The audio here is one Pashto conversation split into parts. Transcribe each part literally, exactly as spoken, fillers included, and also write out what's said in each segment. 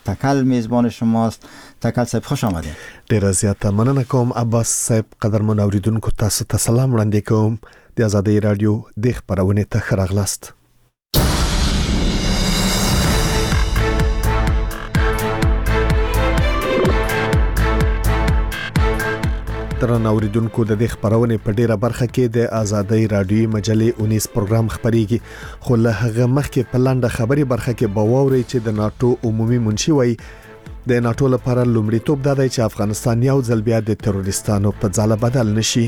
تکل میزبان شماست. تکل صاحب خوش آمدید. ډیر زیاته مننه کوم عباس صاحب. قدرمن اوریدونکو تاسو ته سلام وړاندې کوم. د آزادۍ رادیو د خبرونه ته ښه راغلاست. درنو اوریدونکو د دې خبرونه په ډیره برخه کې د آزادۍ رادیو مجلې اونیس پروګرام خبريږي، خو له هغه مخکې په لاندې خبري برخه کې باوري چې د ناتو عمومي منشي وای د ناتو لپاره لومړیتوب دا دی چې افغانستان یو ځل بیا د تروریستانو په ځاله بدل نشي.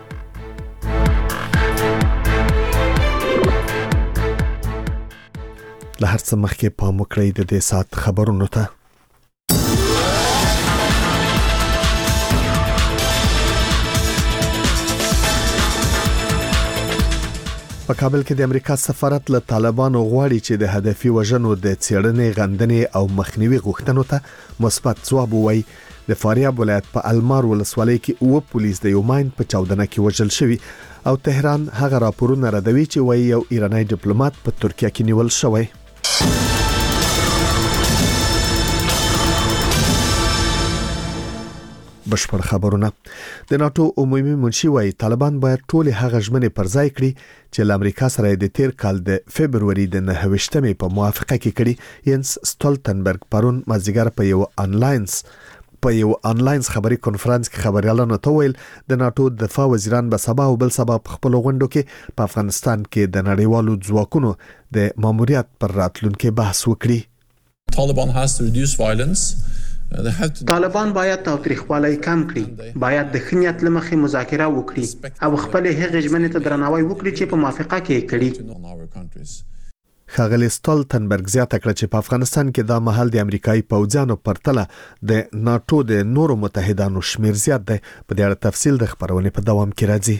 له هر څه مخکې پام وکړئ د دې سات خبرونو ته. په کابل کې د امریکا سفارت له طالبانو غواړي چې د هدفي وژنو د څېړنې غندنې او مخنیوي غوښتنو ته مثبت ځواب ووایي. د فاریاب ولایت په المار ولسوالۍ کې اوه پولیس د یو ماین په چاودنه کې وژل شوي او تهران هغه راپورونه ردوي چې وایي یو ایرانی ډیپلوماټ په ترکیه کې نیول شوی. بشپړ خبرونه. د ناتو عمومي منشي وایي طالبان باید ټول هغه ژمنې پر ځای کړي چې له امریکا سره د تیر کال د فبرवरी د نهه ویشتمې په موافقه کې کړي. ینس سټولټنبرګ پرون مازیګر په یو انلاین په یو انلاین خبري کانفرنس کې خبريالانو ته ویل د ناتو دفاع وزیران به سبا او بل سبا په خپل غونډو کې په افغانستان کې د نړیوالو ځواکونو د ماموریت پر راتلونکو بحث وکړي. Taliban has to reduce violence. طالبان باید تاوتریخوالی کم کړي، باید د خنیت لمخې مذاکره وکړي او خپل هغه ژمنې ته درناوی وکړي چې په موافقه کې کړي. ښاغلی سټولټنبرګ زیاته کړه چې په افغانستان کې دا مهال د امریکایي پوځیانو پرتله د ناتو د نورو متحدانو شمیر زیات دی. په دې اړه تفصیل د خبرونې په دوام کې راځي.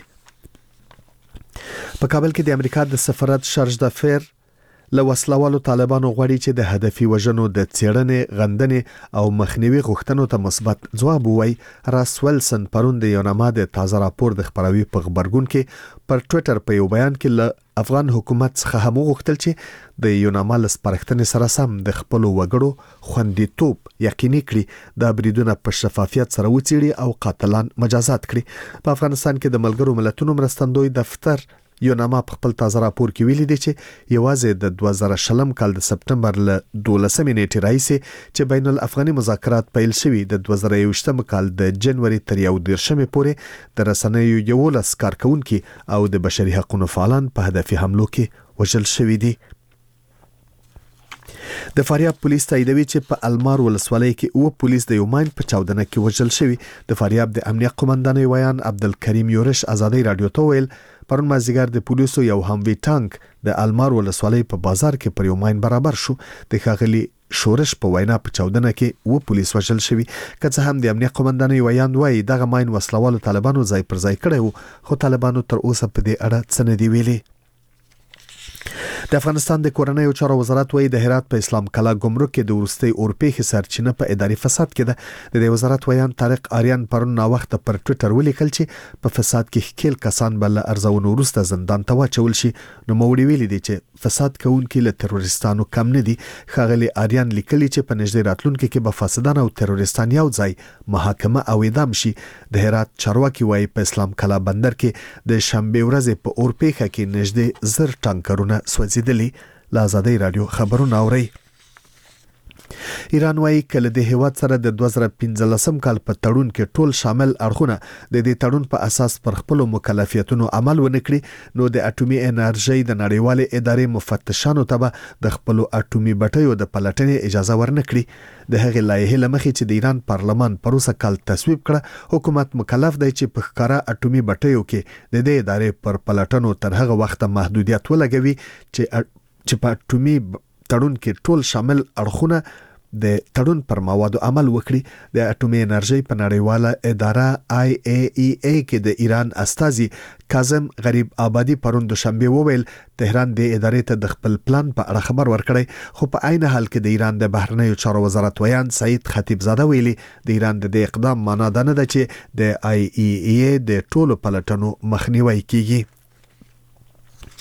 په کابل کې د امریکا د سفارت شارج دافیر له وسلوالو طالبانو غواړي چې د هدفي وژنو د څېړنې غندنې او مخنیوي غوښتنو ته مثبت ځواب ووایي. راس ویلسن پرون د یوناما د تازه راپور د خبروي په خبرګون کې پر ټوئیټر په یو بیان کې له افغان حکومت څخه هم غوښتل چې د یوناما له سپارښتنې سره سم د خپل وګړو خوندیتوب یقیني کړي، د بریدونو په شفافیت سره وڅېړي او قاتلان مجازات کړي. په افغانستان کې د ملګرو ملتونو مرستندوی دفتر یوناما په خپل تازه راپور کې ویلي دی چې یوازې د دوه زره شلم کال د سپټمبر له دولسمې نیټې راهیسې چې بین الافغاني مذاکرات پیل شوي د دوه زره یوویشتم کال د جنوري تر یو دیرشمې پورې د رسنیو یولس کارکونکي او د بشري حقوقو فعالان په هدفي حملو کې وژل شوي دي. د فاریاب پولیس تاییدوي چې په المار ولسوالۍ کې اوه پولیس د یو ماین په چاودنه کې وژل شوي. د فاریاب د امنیت قومندان ویان عبدالکریم یورش آزادۍ رادیو ته ویل پرون مازیګر د پولیسو یو هموي ټانک د المار ولسوالۍ په بازار کې پر یو ماین برابر شو. د ښاغلي شورش په وینا په چاودنه کې اوه پولیس وژل شوي. که څه هم د امنیت قومندان ویان وایي دغه ماین وسلوالو طالبانو ځای پر ځای کړی وو، خو طالبانو تر اوسه په دې اړه څه نه دی ویلي. د افغانستان د کورنیو چارو وزارت وایي د هرات په اسلام کلا ګمرک کې د ورستي اورپېخ سرچینه په اداري فساد کې ده. د دې وزارت ویان طارق آریان پرون نا وخت پر ټوئیټر ولیکل چې په فساد کې ښکیل کسان بل ارزونو وروسته زندان ته واچول شي. نو موړي ویلي دي چې فساد کوونکي له تروریستانو کم نه دي. ښاغلي آریان لیکلي چې په نږدې راتلونکي کې به فاسدان او تروریستان یو ځای محاکمه او اعدام شي. د هرات چارواکي وایي په اسلام کلا بندر کې د شنبه ورځې په اورپېخ کې نږدې زر ټانکرونه سوځېدلي. له آزادۍ رادیو خبرونه اورئ. ایران وايي کله د هیواد سره د دوه زره پنځلسم کال په تړون کې ټول شامل اړخونه د دې تړون په اساس پر خپل مکلفیتونو عمل ونکړي نو د اټومي انرژي د نړیوالې ادارې مفتشانو ته د خپل اټومي بټیو د پلټنې اجازه ورنکړي. د هغې لایحې لمخې چې د ایران پارلمان پروسه کال تصویب کړه، حکومت مکلف دی چې په ښکارا اټومي بټیو کې د دې ادارې پر پلټنو تر هغه وخت محدودیت ولګوي چې چې په اټومي تړون کې ټول شامل اړخونه د تړون پر موادو عمل وکړي. د اټومي انرژي په نړیواله اداره آی ای ای ای کې د ایران استازي کاظم غریب آبادی پرون دوشنبه وویل تهران د ادارې ته د خپل پلان په اړه خبر ورکړی، خو په عین حال کې د ایران د بهرنیو چارو وزارت ویان سعید خطیب زاده ویلي د ایران د اقدام معنا ده نه ده چې د آی ای ای د ټولو پلټنو مخنیوي کیږي.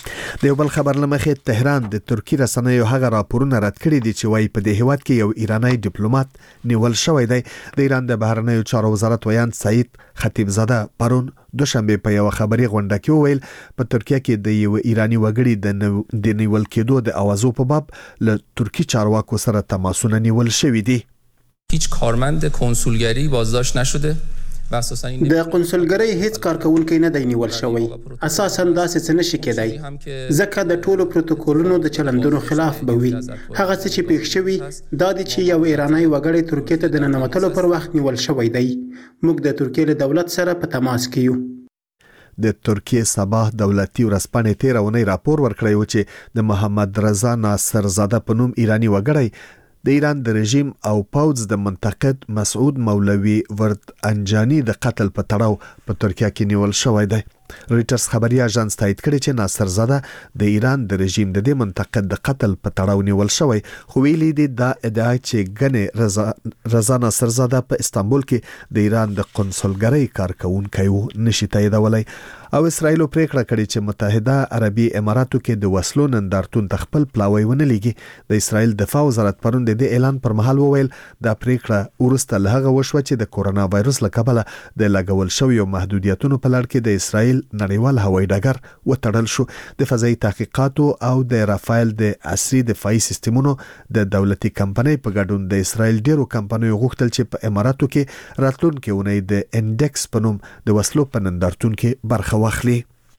د یو بل خبر لمخې تهران د ترکی رسنیو هغه راپورونه رد کړي دي چې وايي په دې هیواد کې یو ایرانی ډیپلوماټ نیول شوی دی. د ایران د بهرنیو چارو وزارت ویان سعید خطیبزاده پرون دوشنبه په یو خبري غونډه کې وویل په ترکیه کې د یو ایرانی وګړي د نیول کېدو د اوازو په باب له ترکی چارواکو سره تماسونه نیول شوی دي. هیچ کارمند کنسولگری بازداشت نشده. د قنصلګری هیڅ کارکونکو نه دی نیول شوی. اساسا داسې څه نشي کېدای ځکه د ټولو پروتوکولونو د چلندونو خلاف به وي. هغه څه چې پیښ شوی دا دی چې یو ایرانی وګړی ترکیه ته د ننوتلو پر وخت نیول شوی دی. موږ د ترکیه له دولت سره په تماس کې یو. د ترکیه صباح دولتي ورځپاڼې تېره اونۍ راپور ورکړی و چې د محمد رضا ناصرزاده په نوم ایرانی وګړی د ایران د رژیم او پوځ د منتقد مسعود مولوی ورد انجانی د قتل په تړاو په ترکیه کې نیول شوی دی. ریټرز خبري اژانس تایید کړی چې ناصرزاده د ایران د رژیم د دې منتقد د قتل په تړاو نیول شوی، خو ویلي دی دا ادعا چې ګنې رضا رضا ناصرزاده په استانبول کې د ایران د قنصلګری کارکونکی و نشي تاییدولای. او اسرائیل پریکړه کړې چې متحده عربي اماراتو کې د وسلو نندارتون تخپل پلاوی ونه لګي. د اسرائیل دفاع وزارت پرون د اعلان پر مهال وویل دا پریکړه ورسته له هغه وشوه چې د کورونا وایروس له کبله د لګول شویو محدودیتونو په لړ کې د اسرائیل نړیوال هوایي ډګر وتړل شو. د فضایي تحقیقاتو او د رافایل د عصري دفاعي سیستمونو د دولتي کمپنۍ په ګډون د اسرائیل ډیرو کمپنیو غوښتل چې په اماراتو کې راتلونکي اونۍ د انډکس په نوم د وسلو په نندارتون کې برخه واخلي.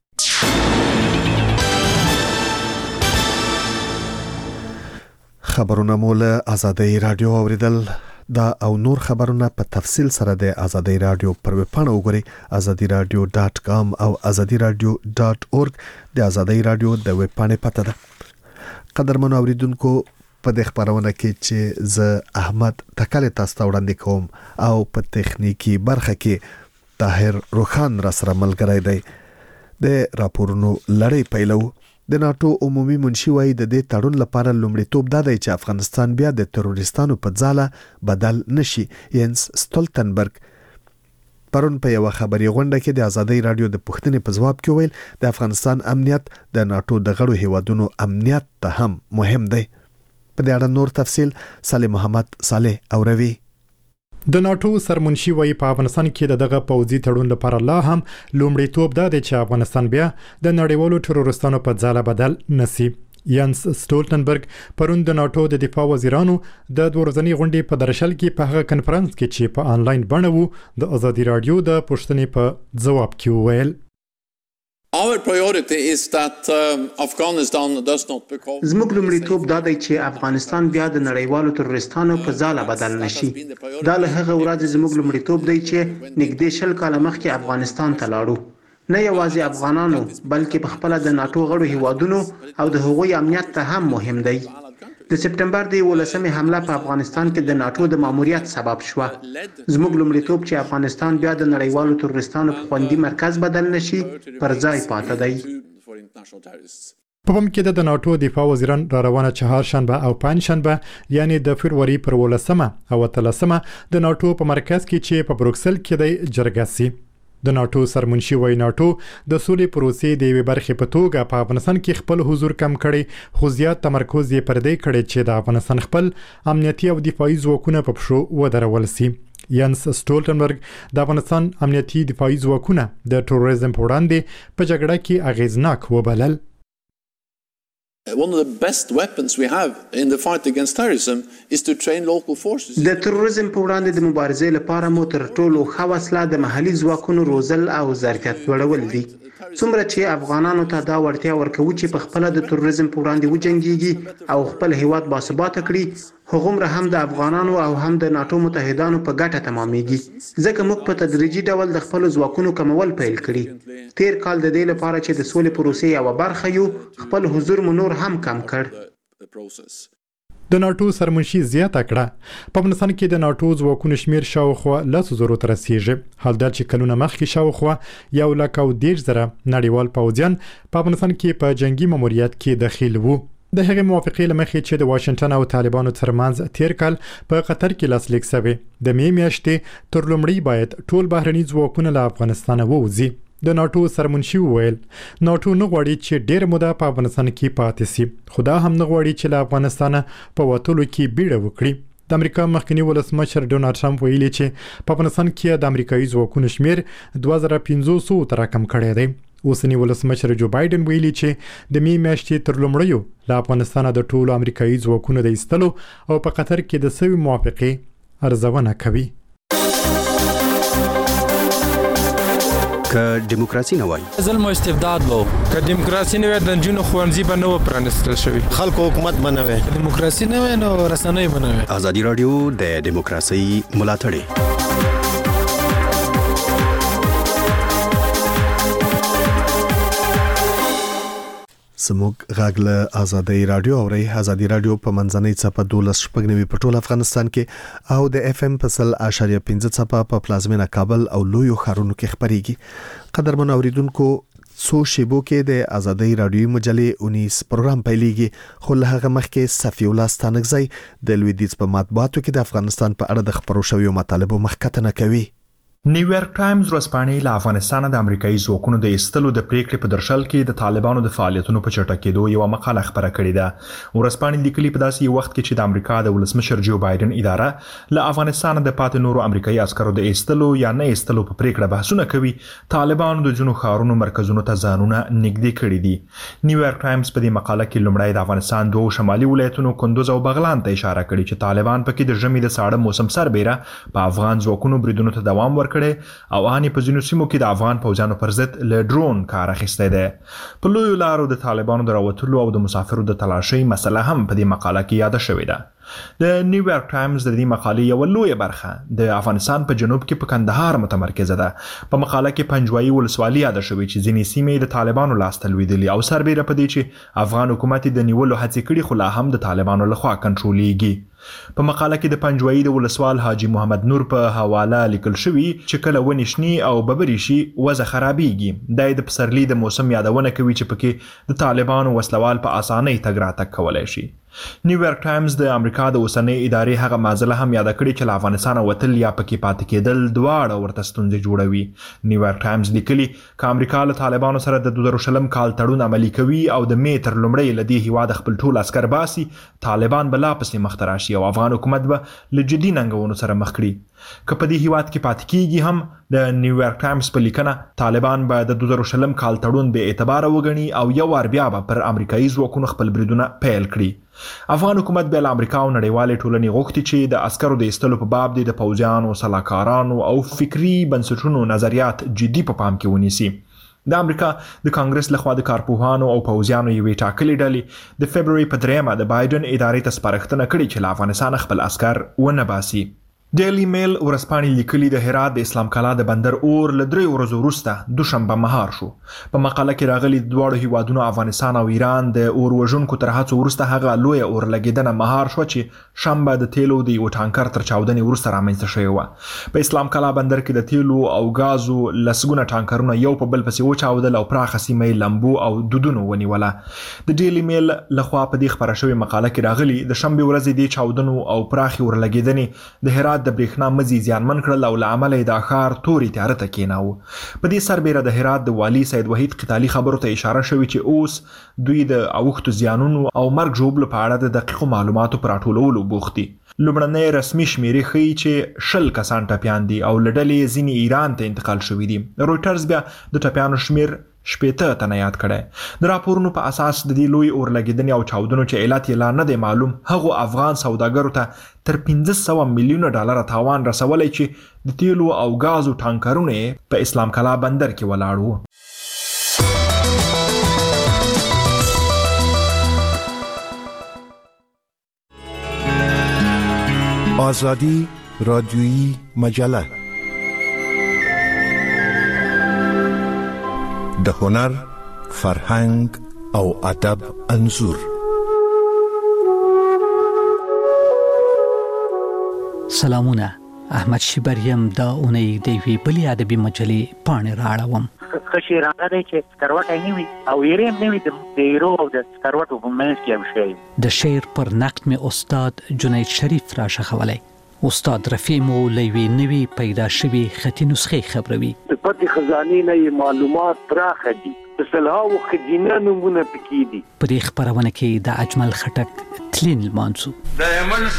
خبرونه مو له آزادۍ رادیو اوریدل. دا او نور خبرونه په تفصیل سره د آزادۍ رادیو پر ویب پاڼه وګورئ آزادی رادیو ډاټ کام او آزادی رادیو ډاټ اورګ. د آزادۍ رادیو د ویب پاڼې پته ده. قدرمنو اوریدونکو په دې خبرونه کې چې ز احمد تکل تاسو ته وړاندې کوم او په تخنیکی برخه کې طاهر روخان را سره ملګری دی. د راپورونو لړۍ پیلو. د ناتو عمومي منشي وايي د دې تړون لپاره لومړیتوب دا دی چې افغانستان بیا د تروریستانو په ځاله بدل نشي. ینس ستولتنبرګ پرون په یو خبري غونډه کې د آزادۍ رادیو د پوښتنې په جواب کې ویل د افغانستان امنیت د ناتو د غړو هیوادونو امنیت ته هم مهم دی. په دې اړه نور تفصیل صالح محمد صالح اوروي. د ناتو سرمنشي وایي په افغانستان کې دغه پوځي تړون لپاره لا هم لومړیتوب دا دی چې افغانستان بیا د نړیوالو تروریستانو په ځاله بدل نشي. ینس ستولتنبرګ پرون د ناتو د دفاع وزیرانو د دوه ورځنۍ غونډې په درشل کې په هغه کنفرانس کې چې په آنلاین بڼه وو د آزادي رادیو د پوښتنې په ځواب کې وویل Our priority is that um, Afghanistan does not become زموږ لومړیتوب دا دی چې افغانستان بیا د نړیوالو تروریستانو په ځاله بدل نشي. دا له هغه ورځې زموږ لومړیتوب دی چې نږدې شل کاله مخکې افغانستان ته لاړو. نه یوازې افغانانو بلکې په خپل د ناتو غړو هیوادونو او د هغوی امنیت ته هم مهم دی. د سپټمبر د یولسمې حمله په افغانستان کې د ناتو د ماموریت سبب شوه. زموږ لومړیتوب چې افغانستان بیا د نړیوالو تروریستانو په خوندي مرکز بدل نشي پر ځای پاتې دی. په پام کې د ناتو دفاع وزیران را روانه چهارشنبه او پنجشنبه یعنی د فبروري پر ولسمه او اتلسمه د ناتو په مرکز کې چې په بروکسل کې دی جرګه سي. د ناتو سرمنشي وای ناتو د سولې پروسې د یوې برخې په توګه په افغانستان کې خپل حضور کم کړي، خو زیات تمرکز یې پر دې کړی چې د افغانستان خپل امنیتي او دفاعي ځواکونه په پښو ودرول سي. ینس ستولتنبرګ د افغانستان امنیتي دفاعي ځواکونه د تروریزم په وړاندې په جګړه کې اغیزناک وبلل. One of the best weapons we have in the fight against terrorism is to train local forces. د تروریزم په وړاندې د مبارزې لپاره مو تر ټولو ښه وسله د محلي ځواکونو روزل او ظرفیت لوړول دي. څومره چې افغانانو ته دا وړتیا ورکوي چې په خپل د تروریزم په وړاندې وجنګيږي او خپل هیواد باثباته کړي، هغومره هم د افغانانو او هم د ناتو متحدانو په ګټه تمامېږي. ځکه موږ په تدریجي ډول د خپل ځواکونو کمول پیل کړي. تیر کال د دې لپاره چې د سولې پروسې یو برخه یو خپل حضور مو نور هم کم کړ. د ناتو سرمنشي زیاته کړه په افغانستان کې د ناتو ځواکونو شمیر شاوخوا لسو زرو ته رسیږي. حال دا چې کلونه مخکې شاوخوا یو لک او دېرش زره نړیوال پوځیان په افغانستان کې په جنگي ماموریت کې دخیل وو. د هغې موافقې له مخې چې د واشنګټن او طالبانو ترمنځ تیر کال په قطر کې لاسلیک شوی د مې میاشتې تر لومړۍ باید ټول بهرني ځواکونه له افغانستان ووځي. د ناتو سرمنشي وویل ناتو نه غواړي چې ډېر موده په افغانستان کې پاتې سي، خو دا هم نه غواړي چې له افغانستانه په وتلو کې بیړه وکړي. د امریکا مخکنی ولسمشر ډونالد ټرمپ ویلي چې په افغانستان کې د امریکایي ځواکونو شمیر دوه زره پنځه سوه ته راکم کړی دی. اوسنی ولسمشر جو بایدن ویلي چې د می میاشتې تر لومړیو له افغانستانه د ټولو امریکایي ځواکونو د ایستلو او په قطر کې د سوي موافقې ارزونه کوي. که دیموکراسي نه وای ظلم او استبداد وو، که دیموکراسي نه وای د جنونو خوانزي به نه و پرانستل شوی، خلکو حکومت به نه وای، دیموکراسي نه وای نو رسنۍ به نه وای. ازادي رادیو د دیموکراسي ملاتړ سموږ غاګ له ازادي رادیو او ری ازادي رادیو په منځنۍ صفه دولس شپږنوي په ټول افغانستان کې او د اف ام پسل اشاریه پنځه صفه په پلازمینه کابل او لویو ښارونو کې خبريږي. قدرمن اوریدونکو سو شیبو کې د ازادي رادیو مجلې اونیس پروګرام پیلېږي، خو له هغه مخکې صفی الله ستانکزی د لویدیځ په مطبوعاتو کې د افغانستان په اړه د خبرو شویو مطالبو مخکتنه کوي. نیویارک ټایمز ورځپاڼې له افغانستان د امریکایي ځواکونو د ایستلو د پریکړې په درشل کې د طالبانو د فعالیتونو په چټکېدو یو مقاله خبره کړې ده. ورځپاڼې لیکلي په داسې یو وخت کې چې د امریکا د ولسمشر جو بایدن اداره له افغانستان د پاتې نورو امریکایي عسکرو د ایستلو یا نه ایستلو په پریکړه بحثونه کوي، طالبانو د ځینو ښارونو مرکزونو ته ځانونه نږدې کړي دي. نیویارک ټایمز په دې مقاله کې لومړی د افغانستان دوه شمالي ولایتونو کندوز او بغلان ته اشاره کړې چې طالبان پکې د ژمي د ساړه موسم سربېره په افغان ځواکونو بریدونو ته دوام ورکړي او ان په ځینو سیمو کې د افغان پوځیانو پر ضد له ډرون کار اخیستی دی. په لویو لارو د طالبانو د راوتلو او د مسافرو د تلاشۍ مسله هم په دې مقاله کې یاده شوې ده. د نیویارک ټایمز د دې مقالې یو لویه برخه د افغانستان په جنوب کې په کندهار متمرکزه ده. په مقاله کې پنجوایي ولسوالي یاده شوې چې ځینې سیمې د طالبانو لاسته لوېدلې او سربېره په دې چې افغان حکومت د نیولو هڅې کړي خو لا هم د طالبانو لخوا کنټرولېږي. په مقاله کې د پنجوایي د ولسوال حاجی محمد نور په حواله لیکل شوی چې کله ونې شني او ببري شي وضع خرابېږي. دا د پسرلي د موسم یادونه کوي چې پکې د طالبانو وسلوال په اسانۍ تګ راتګ کولی شي. نیویارک ټایمز د امریکا د اوسنۍ ادارې هغه معضله هم یاد کړې چې له افغانستان وتل یا پکې پاتې کېدل دواړه ورته ستونزې جوړوي. نیویارک ټایمز لیکلي چې امریکا له طالبانو سره د دوه زره شلم کال تړون عملي کوي او د می تر لومړۍ له دې هیواد خپل ټول عسکر باسي، طالبان به لا پسې مخ ته راشي او افغان حکومت به له جدي ننګونو سره مخ کړي. که په دې هیواد کې پاتې کېږي هم د نیویارک ټایمز په لیکنه طالبان به د دوه زره شلم کال تړون بې اعتباره وګڼي او یو وار بیا به پر امریکایي ځواکونو خپل بریدونه پیل کړي. افغان حکومت بیا له امریکا او نړیوالې ټولنې غوښتي چې د عسکرو د ایستلو په باب د پوځیانو، سلاکارانو او فکري بنسټونو نظریات جدي په پام کې ونیسي. د امریکا د کانګرس لخوا د کارپوهانو او پوځیانو یوې ټاکلې ډلې د فبروري په دریمه د بایدن ادارې ته سپارښتنه کړې چې له افغانستان خپل عسکر ونه باسي. ډیلی میل ورځپاڼې لیکلي د هرات د اسلام کلا د بندر اور له درې ورځو وروسته دوشنبه مهار شو. په مقاله کې راغلي د دواړو هیوادونو افغانستان او ایران د اور وژونکو تر هڅو وروسته هغه لویه اور لګېدنه مهار شوه چې شنبه د تیلو د یو ټانکر تر چاودنې وروسته رامنځته شوې وه. په اسلام کلا بندر کې د تیلو او غازو لسګونه ټانکرونه یو په بل پسې وچاودل او پراخه سیمه یې لمبو او دودونو ونیوله. د ډیلی میل لخوا په دې خبره شوې مقاله کې راغلي د شنبې ورځې د چاودنو او پراخې اور لګېدنې د هرات د برېښنا مزي زیانمن کړل او له امله د ښار تورې تیاره ته کېناوه. په دې سربېره د هرات د والي سید وحید قتالي خبرو ته اشاره شوې چې اوس دوی د اوښتو زیانونو او مرګ ژوبلو په اړه د دقیقو معلوماتو په راټولولو بوخت دي. لومړنۍ رسمي شمیرې ښیي چې شل کسان ټپیان دي او له ډلې ځینې ایران ته انتقال شوي دي. رویټرز بیا د ټپیانو شمیر شپېته تنه یاد کړی. د راپورونو په اساس د دې لوی اور لګېدنې او چاودنو چې علت یې لا نه دی معلوم هغو افغان سوداګرو ته تر پنځه سوه میلیونه ډالره تاوان رسولی چې د تیلو او غازو ټانکرونه یې په اسلام کلا بندر کې ولاړ وو. آزادی رادیویی مجله د هنر، فرهنګ او ادب انځور. سلامونه، احمد شیبریم دا اونۍ د یوې بلې ادبي مجلې پاڼې راړوم. ښه شعر هغه دی چې سکروټی نه وي او ایرې هم نه وي، د ایرو او د سکروټو په منځ کې یو شی. د شعر پر نقد مې استاد جنید شریف را ښخولی. استاد رفیع مو لوي نوي پیدا شوی خطي نسخه خبروي د پټي خزانه نه معلومات پراخه دي د سلهاو خزینه نمونه پکې دي په دې خبرونه کې د اجمل خټک تلین المانسو